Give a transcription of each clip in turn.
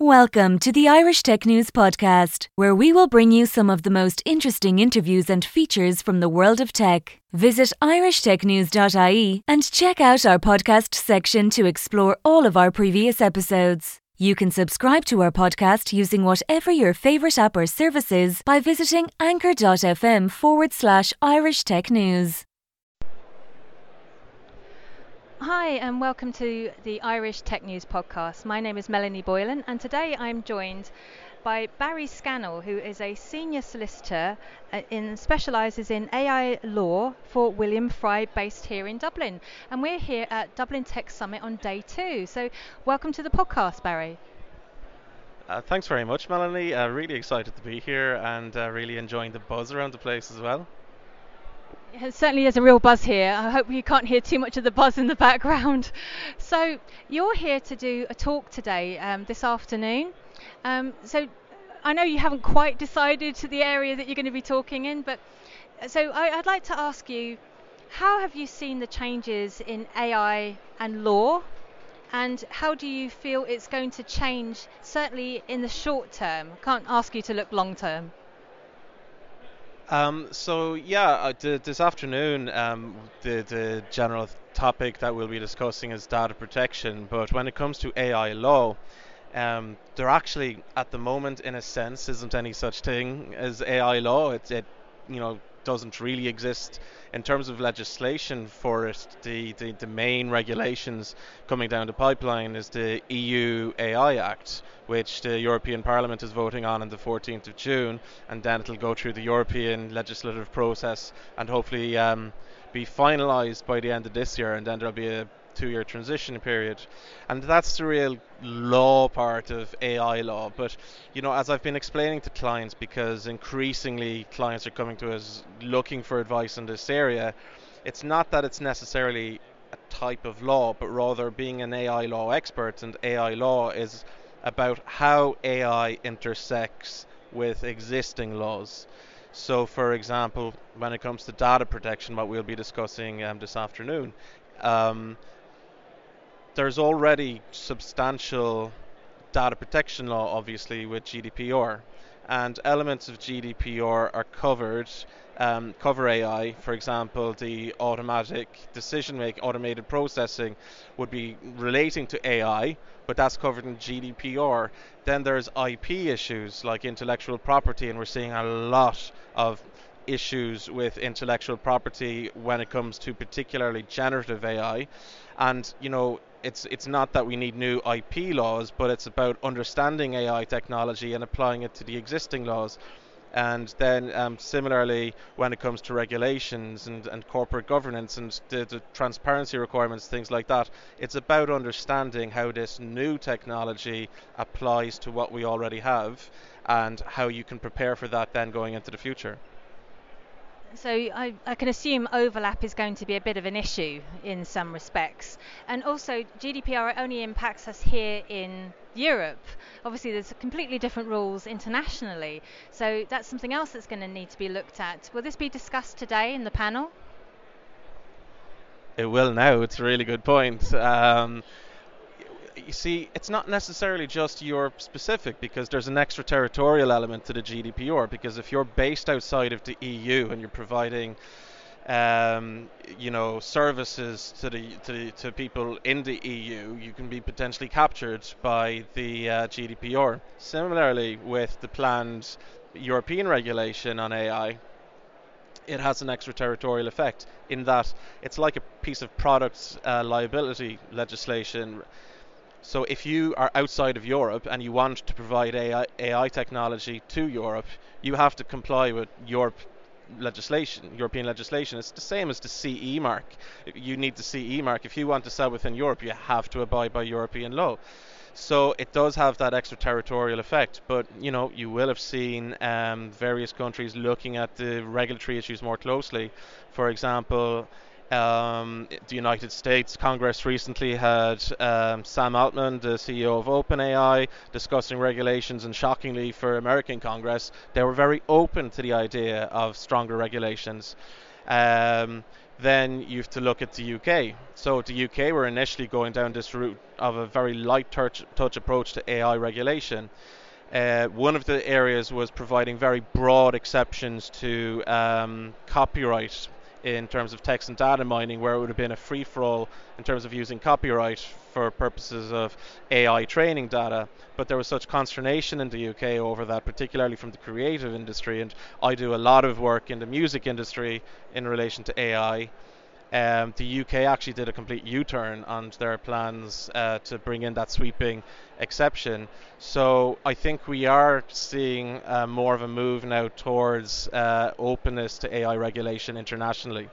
Welcome to the Irish Tech News podcast, where we will bring you some of the most interesting interviews and features from the world of tech. Visit irishtechnews.ie and check out our podcast section to explore all of our previous episodes. You can subscribe to our podcast using whatever your favourite app or service is by visiting anchor.fm/Irish Tech News. Hi and welcome to the Irish Tech News podcast. My name is Melanie Boylan and today I'm joined by Barry Scannell, who is a senior solicitor specialises in AI law for William Fry, based here in Dublin. And we're here at Dublin Tech Summit on day 2. So welcome to the podcast, Barry. Thanks very much, Melanie. Really excited to be here and really enjoying the buzz around the place as well. It certainly is a real buzz here. I hope you can't hear too much of the buzz in the background. So you're here to do a talk today, this afternoon. So I know you haven't quite decided the area that you're going to be talking in, but so I'd like to ask you, how have you seen the changes in AI and law, and how do you feel it's going to change, certainly in the short term? I can't ask you to look long term. This afternoon, the general topic that we'll be discussing is data protection. But when it comes to AI law, there actually, at the moment, in a sense, isn't any such thing as AI law. It doesn't really exist in terms of legislation for it. The main regulations coming down the pipeline is the EU AI Act, which the European Parliament is voting on the 14th of June, and then it'll go through the European legislative process and hopefully be finalised by the end of this year, and then there'll be a 2-year transition period. And that's the real law part of AI law. But as I've been explaining to clients, because increasingly clients are coming to us looking for advice in this area, it's not that it's necessarily a type of law, but rather being an AI law expert, and AI law is about how AI intersects with existing laws. So for example, when it comes to data protection, what we'll be discussing this afternoon, there's already substantial data protection law, obviously, with GDPR, and elements of GDPR are covered, cover AI. For example, the automatic decision-making, automated processing would be relating to AI, but that's covered in GDPR. Then there's IP issues like intellectual property, and we're seeing a lot of issues with intellectual property when it comes to particularly generative AI. And it's not that we need new IP laws, but it's about understanding AI technology and applying it to the existing laws. And then similarly, when it comes to regulations and corporate governance and the transparency requirements, things like that, it's about understanding how this new technology applies to what we already have and how you can prepare for that then going into the future. So I can assume overlap is going to be a bit of an issue in some respects. And also GDPR only impacts us here in Europe. Obviously there's completely different rules internationally. So that's something else that's going to need to be looked at. Will this be discussed today in the panel? It will now. It's a really good point. You see, it's not necessarily just Europe specific, because there's an extraterritorial element to the GDPR, because if you're based outside of the EU and you're providing services to people in the EU, you can be potentially captured by the GDPR. Similarly, with the planned European regulation on AI, it has an extraterritorial effect in that it's like a piece of product liability legislation. So if you are outside of Europe and you want to provide AI technology to Europe, you have to comply with European legislation. It's the same as the CE mark. You need the CE mark. If you want to sell within Europe, you have to abide by European law. So it does have that extraterritorial effect. But you will have seen various countries looking at the regulatory issues more closely. For example, the United States Congress recently had Sam Altman, the CEO of OpenAI, discussing regulations, and shockingly for American Congress, they were very open to the idea of stronger regulations. then you have to look at the UK. So the UK were initially going down this route of a very light touch approach to AI regulation. One of the areas was providing very broad exceptions to copyright in terms of text and data mining, where it would have been a free-for-all in terms of using copyright for purposes of AI training data. But there was such consternation in the UK over that, particularly from the creative industry, and I do a lot of work in the music industry in relation to AI. The UK actually did a complete U-turn on their plans to bring in that sweeping exception. So I think we are seeing more of a move now towards openness to AI regulation internationally.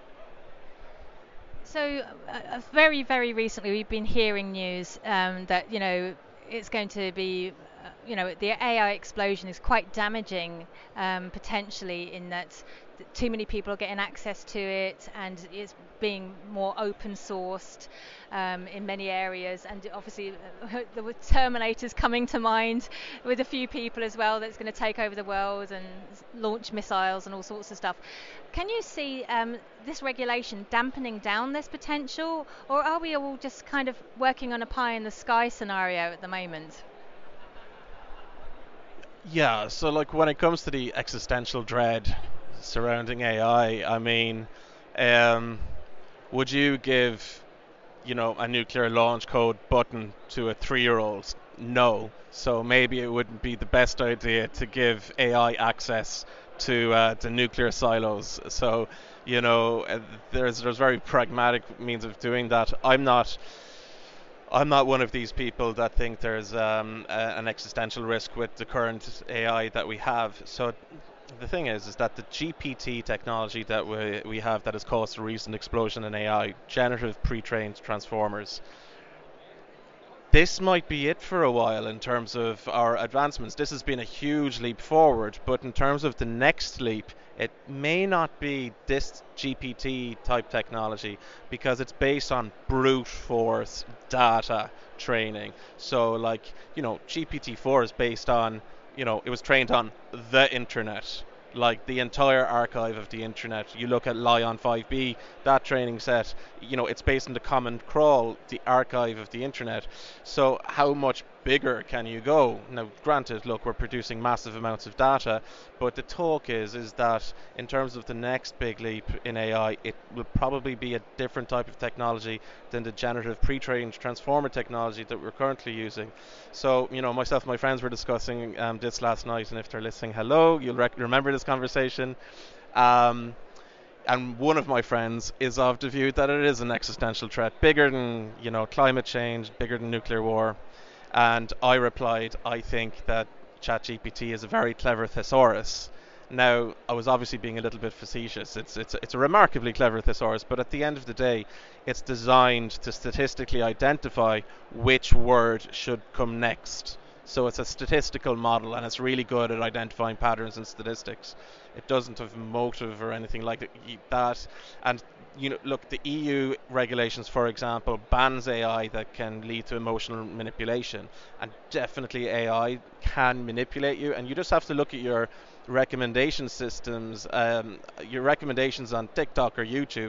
So very, very recently we've been hearing news that, it's going to be, the AI explosion is quite damaging potentially, in that too many people are getting access to it, and it's being more open sourced in many areas. And obviously there were Terminators coming to mind with a few people as well, that's going to take over the world and launch missiles and all sorts of stuff. Can you see this regulation dampening down this potential, or are we all just kind of working on a pie in the sky scenario at the moment? Yeah, so like when it comes to the existential dread surrounding AI, I mean, would you give, a nuclear launch code button to a 3-year-old? No. So maybe it wouldn't be the best idea to give AI access to the nuclear silos. So, there's very pragmatic means of doing that. I'm not one of these people that think there's an existential risk with the current AI that we have. So the thing is that the GPT technology that we have that has caused a recent explosion in AI, generative pre-trained transformers, this might be it for a while in terms of our advancements. This has been a huge leap forward, but in terms of the next leap, it may not be this GPT type technology, because it's based on brute force data training. So GPT-4 is based on, it was trained on the internet, like the entire archive of the internet. You look at Lion 5B, that training set, it's based on the Common Crawl, the archive of the internet. So how much bigger can you go? Now, granted, look, we're producing massive amounts of data, but the talk is that in terms of the next big leap in AI, it will probably be a different type of technology than the generative pre-trained transformer technology that we're currently using. So, myself and my friends were discussing this last night, and if they're listening, hello, you'll remember this conversation. And one of my friends is of the view that it is an existential threat, bigger than, climate change, bigger than nuclear war. And I replied, I think that ChatGPT is a very clever thesaurus. Now, I was obviously being a little bit facetious. It's a remarkably clever thesaurus, but at the end of the day, it's designed to statistically identify which word should come next. So it's a statistical model, and it's really good at identifying patterns in statistics. It doesn't have motive or anything like that. And look, the EU regulations, for example, bans AI that can lead to emotional manipulation, and definitely AI can manipulate you. And you just have to look at your recommendation systems, your recommendations on TikTok or YouTube.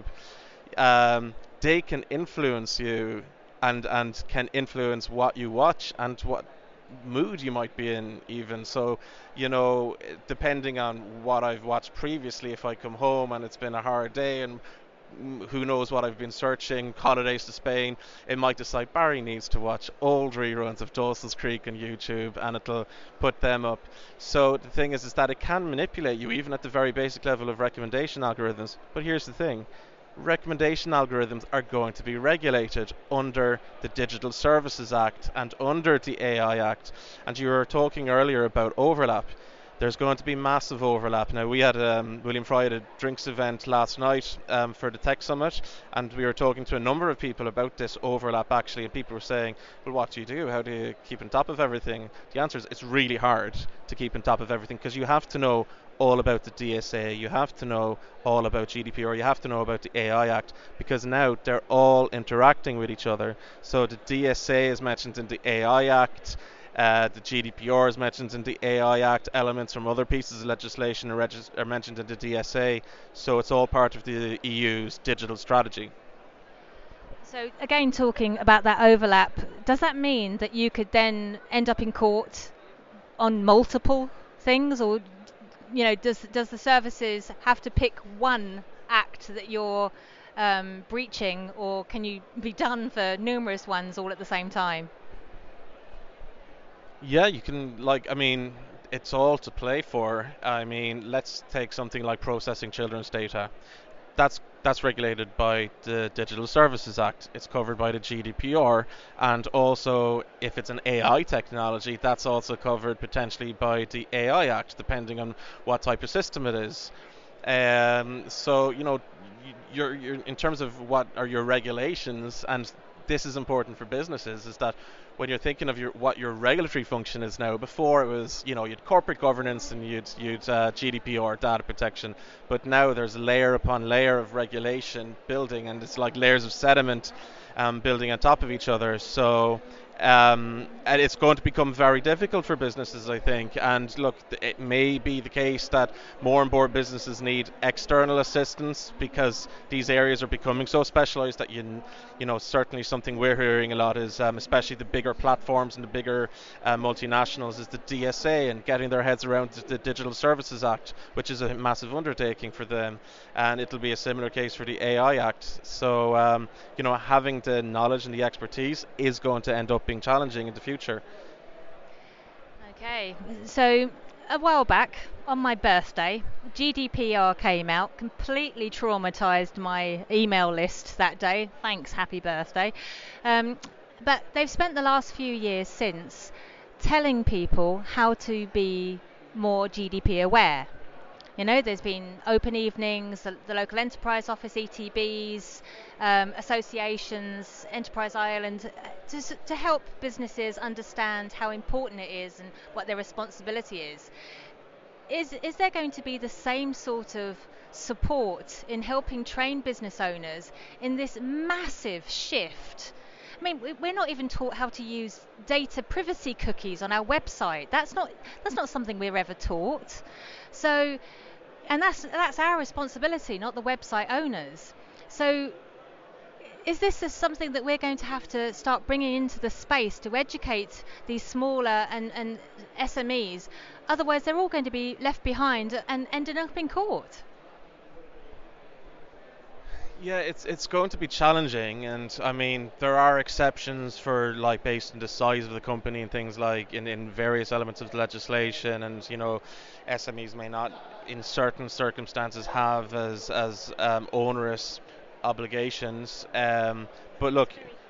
They can influence you, and can influence what you watch and what mood you might be in even. So depending on what I've watched previously, if I come home and it's been a hard day and who knows what I've been searching, holidays to Spain, it might decide Barry needs to watch old reruns of Dawson's Creek on YouTube, and it'll put them up. So the thing is that it can manipulate you even at the very basic level of recommendation algorithms. But here's the thing: recommendation algorithms are going to be regulated under the Digital Services Act and under the AI Act. And you were talking earlier about overlap. There's going to be massive overlap. Now, we had William Fry at a drinks event last night for the Tech Summit, and we were talking to a number of people about this overlap actually, and people were saying, well, what do you do? How do you keep on top of everything? The answer is it's really hard to keep on top of everything, because you have to know all about the DSA, you have to know all about GDPR, you have to know about the AI Act, because now they're all interacting with each other. So the DSA is mentioned in the AI Act. The GDPR is mentioned in the AI Act. Elements from other pieces of legislation are mentioned in the DSA. So it's all part of the EU's digital strategy. So again, talking about that overlap, does that mean that you could then end up in court on multiple things, or does the services have to pick one act that you're breaching, or can you be done for numerous ones all at the same time? Yeah, you can, it's all to play for. I mean, let's take something like processing children's data. That's regulated by the Digital Services Act. It's covered by the GDPR, and also if it's an AI technology, that's also covered potentially by the AI Act, depending on what type of system it is. So you're in terms of what are your regulations, and this is important for businesses, is that when you're thinking of what your regulatory function is now. Before it was, you'd corporate governance and you'd GDPR, data protection, but now there's layer upon layer of regulation building, and it's like layers of sediment building on top of each other. So and it's going to become very difficult for businesses, I think. And look, it may be the case that more and more businesses need external assistance because these areas are becoming so specialized that certainly something we're hearing a lot is, especially the bigger platforms and the bigger multinationals, is the DSA and getting their heads around the Digital Services Act, which is a massive undertaking for them. And it'll be a similar case for the AI Act. So having the knowledge and the expertise is going to end up being challenging in the future. Okay, so a while back on my birthday, GDPR came out, completely traumatized my email list that day. Thanks, happy birthday. But they've spent the last few years since telling people how to be more GDP aware. There's been open evenings, the local enterprise office, ETBs, associations, Enterprise Ireland, to help businesses understand how important it is and what their responsibility is. Is there going to be the same sort of support in helping train business owners in this massive shift? I mean, we're not even taught how to use data privacy cookies on our website. That's not something we're ever taught. So, and that's our responsibility, not the website owners. So, is this something that we're going to have to start bringing into the space to educate these smaller and SMEs? Otherwise, they're all going to be left behind and ending up in court. Yeah, it's going to be challenging, and I mean there are exceptions for based on the size of the company and things like in various elements of the legislation, and SMEs may not in certain circumstances have as onerous obligations. But look,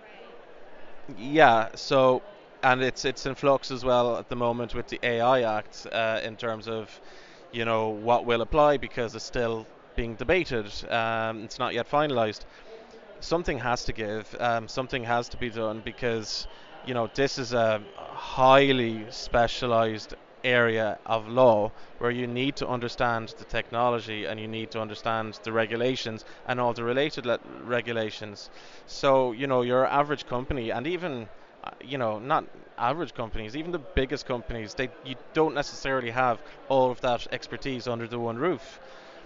yeah, so and it's in flux as well at the moment with the AI Act in terms of what will apply, because it's still being debated. It's not yet finalized. Something has to give. Something has to be done, because this is a highly specialized area of law where you need to understand the technology and you need to understand the regulations and all the related regulations. So your average company, and even not average companies, even the biggest companies, you don't necessarily have all of that expertise under the one roof.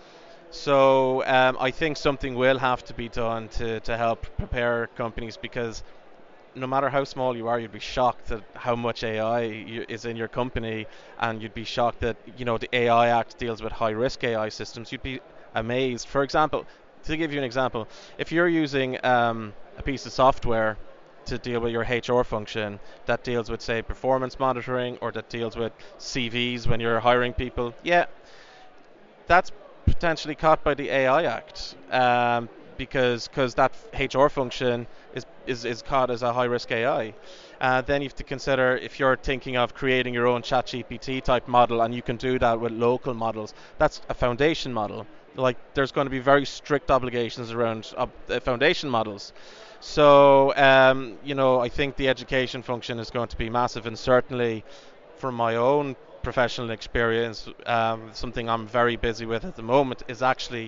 So I think something will have to be done to help prepare companies, because no matter how small you are, you'd be shocked at how much AI is in your company, and you'd be shocked that the AI Act deals with high-risk AI systems. You'd be amazed. For example, to give you an example, if you're using a piece of software to deal with your HR function that deals with, say, performance monitoring, or that deals with CVs when you're hiring people, yeah, that's potentially caught by the AI Act, because that HR function is caught as a high-risk AI. Then you have to consider, if you're thinking of creating your own ChatGPT type model, and you can do that with local models, that's a foundation model. There's going to be very strict obligations around foundation models. So I think the education function is going to be massive, and certainly from my own professional experience, something I'm very busy with at the moment is actually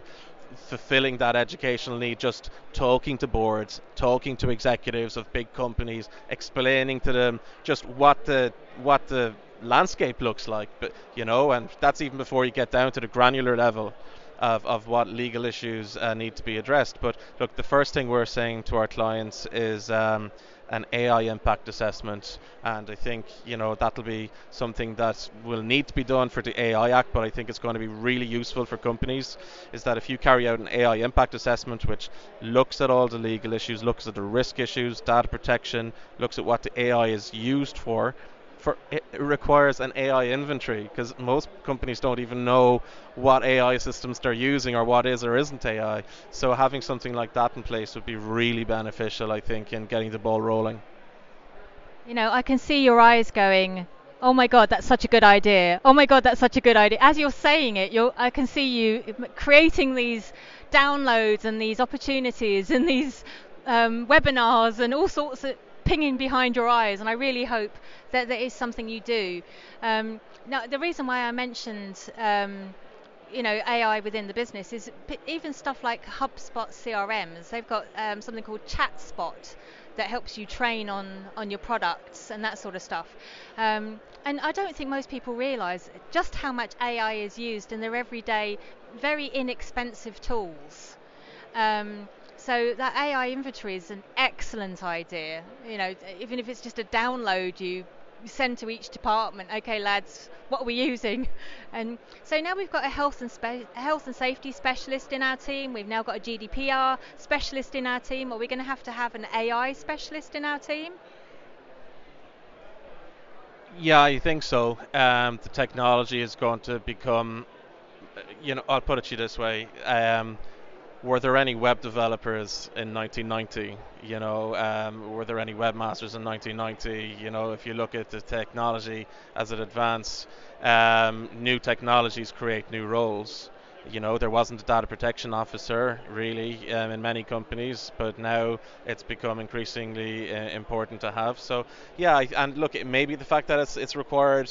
fulfilling that educational need, just talking to boards, talking to executives of big companies, explaining to them just what the landscape looks like. But and that's even before you get down to the granular level of what legal issues need to be addressed. But look, the first thing we're saying to our clients is an AI impact assessment, and I think that'll be something that will need to be done for the AI Act, but I think it's going to be really useful for companies, is that if you carry out an AI impact assessment which looks at all the legal issues, looks at the risk issues, data protection, looks at what the AI is used for it requires an AI inventory, because most companies don't even know what AI systems they're using or what is or isn't AI. So having something like that in place would be really beneficial, I think, in getting the ball rolling. I can see your eyes going, oh my God, that's such a good idea. Oh my God, that's such a good idea. As you're saying it, I can see you creating these downloads and these opportunities and these webinars and all sorts of pinging behind your eyes, and I really hope that there is something you do. Now, the reason why I mentioned AI within the business is even stuff like HubSpot CRMs. They've got something called ChatSpot that helps you train on your products and that sort of stuff. And I don't think most people realise just how much AI is used in their everyday, very inexpensive tools. So that AI inventory is an excellent idea. Even if it's just a download you send to each department. Okay, lads, what are we using? And so now we've got a health and safety specialist in our team. We've now got a GDPR specialist in our team. Are we going to have an AI specialist in our team? Yeah, I think so. The technology is going to become, I'll put it to you this way. Were there any web developers in 1990? Were there any webmasters in 1990? If you look at the technology as it advanced, new technologies create new roles. There wasn't a data protection officer really in many companies, but now it's become increasingly important to have. So yeah, and look, it may be the fact that it's required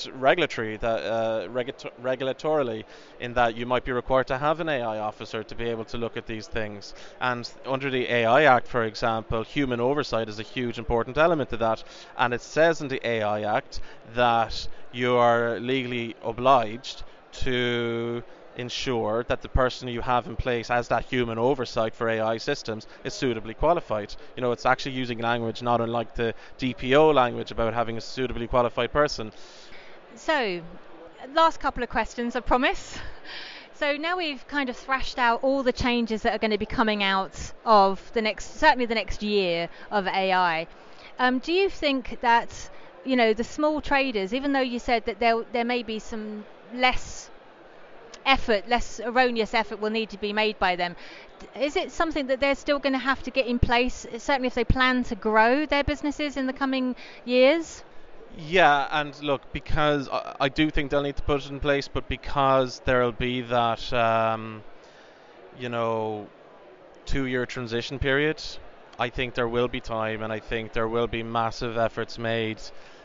regulatorily, in that you might be required to have an AI officer to be able to look at these things. And under the AI Act, for example, human oversight is a huge important element to that. And it says in the AI Act that you are legally obliged to ensure that the person you have in place as that human oversight for AI systems is suitably qualified. It's actually using language not unlike the DPO language about having a suitably qualified person. So, last couple of questions, I promise. So now we've kind of thrashed out all the changes that are going to be coming out of certainly the next year of AI. Do you think that the small traders, even though you said that there may be some less erroneous effort will need to be made by them, is it something that they're still going to have to get in place, certainly if they plan to grow their businesses in the coming years? Yeah, and look, because I do think they'll need to put it in place, but because there'll be that 2-year transition period, I think there will be time, and I think there will be massive efforts made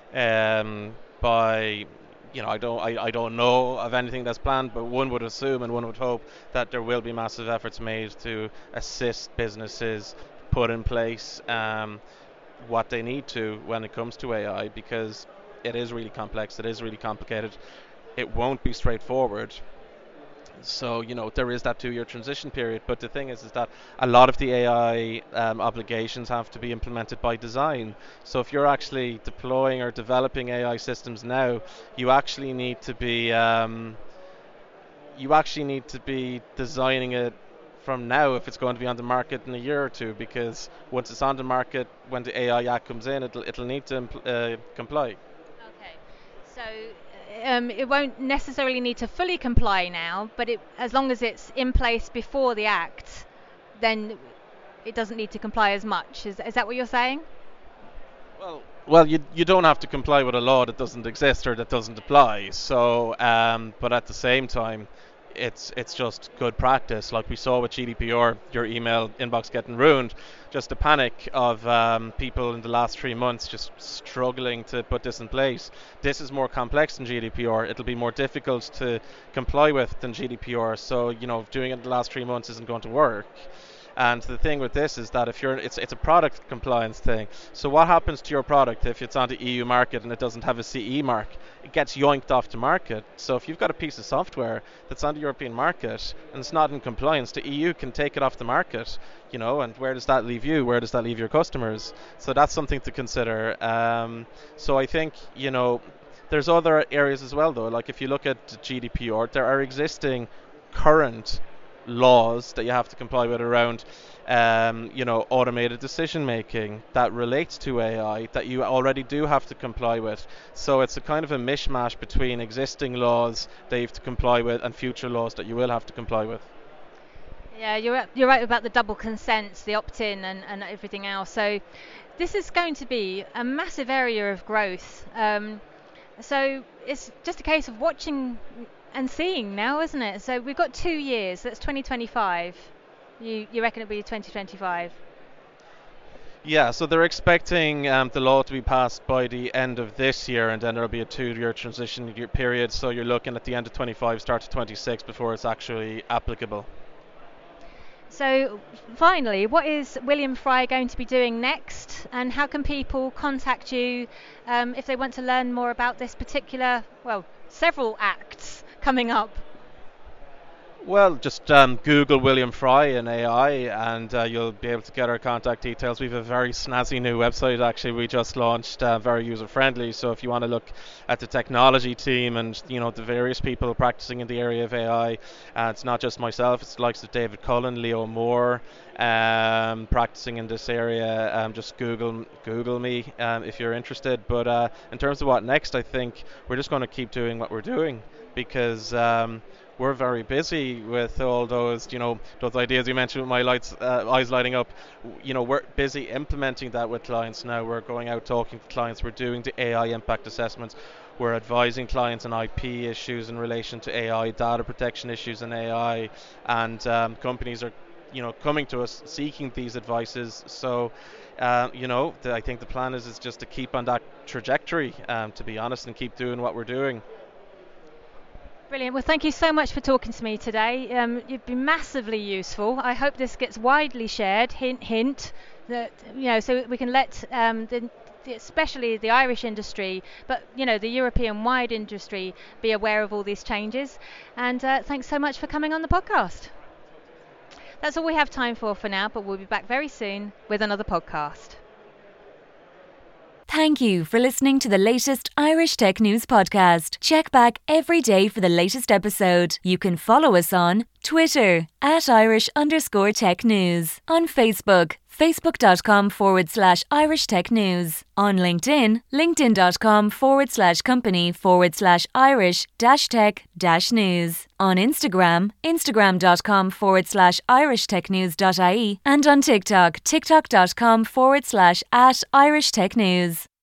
by I don't know of anything that's planned, but one would assume and one would hope that there will be massive efforts made to assist businesses put in place what they need to when it comes to AI, because it is really complex, it is really complicated, it won't be straightforward. So there is that 2-year transition period, but the thing is that a lot of the AI obligations have to be implemented by design. So if you're actually deploying or developing AI systems now, you actually need to be designing it from now if it's going to be on the market in a year or two, because once it's on the market, when the AI Act comes in, it'll need to comply. Okay, so it won't necessarily need to fully comply now, but as long as it's in place before the Act, then it doesn't need to comply as much. Is that what you're saying? Well, you don't have to comply with a law that doesn't exist or that doesn't apply. So, but at the same time, it's just good practice. Like we saw with GDPR, your email inbox getting ruined, just the panic of people in the last 3 months just struggling to put this in place. This is more complex than GDPR. It'll be more difficult to comply with than GDPR. So doing it in the last 3 months isn't going to work. And the thing with this is that if it's a product compliance thing. So what happens to your product if it's on the EU market and it doesn't have a CE mark? It gets yoinked off the market. So if you've got a piece of software that's on the European market and it's not in compliance, the EU can take it off the market. And where does that leave you? Where does that leave your customers? So that's something to consider. So I think there's other areas as well, though. Like if you look at GDPR, there are existing current laws that you have to comply with around automated decision making that relates to AI that you already do have to comply with. So it's a kind of a mishmash between existing laws that you have to comply with and future laws that you will have to comply with. Yeah, you're right about the double consents, the opt-in and everything else. So this is going to be a massive area of growth. So it's just a case of watching and seeing now, isn't it? So we've got 2 years. That's 2025. You reckon it'll be 2025? Yeah, so they're expecting the law to be passed by the end of this year, and then there'll be a 2-year transition period. So you're looking at the end of 25, start of 26 before it's actually applicable. So finally, what is William Fry going to be doing next, and how can people contact you if they want to learn more about this particular, several acts coming up? Well, just Google William Fry and AI, and you'll be able to get our contact details. We have a very snazzy new website, actually, we just launched, very user-friendly. So if you want to look at the technology team and the various people practicing in the area of AI, it's not just myself, it's the likes of David Cullen, Leo Moore, practicing in this area. Just Google me if you're interested. But in terms of what next, I think we're just going to keep doing what we're doing, because we're very busy with all those ideas you mentioned with my eyes lighting up. We're busy implementing that with clients now. We're going out talking to clients. We're doing the AI impact assessments. We're advising clients on IP issues in relation to AI, data protection issues in AI, and companies are coming to us seeking these advices. So I think the plan is just to keep on that trajectory, to be honest, and keep doing what we're doing. Brilliant. Well, thank you so much for talking to me today. You've been massively useful. I hope this gets widely shared. Hint, that so we can let especially the Irish industry, but the European-wide industry, be aware of all these changes. And thanks so much for coming on the podcast. That's all we have time for now, but we'll be back very soon with another podcast. Thank you for listening to the latest Irish Tech News podcast. Check back every day for the latest episode. You can follow us on Twitter @Irish_Tech News, on Facebook, facebook.com/Irish Tech News, on LinkedIn, linkedin.com/Irish-Tech-News, on Instagram, instagram.com/Irish Tech News.ie, and on TikTok, tiktok.com/@Irish Tech News.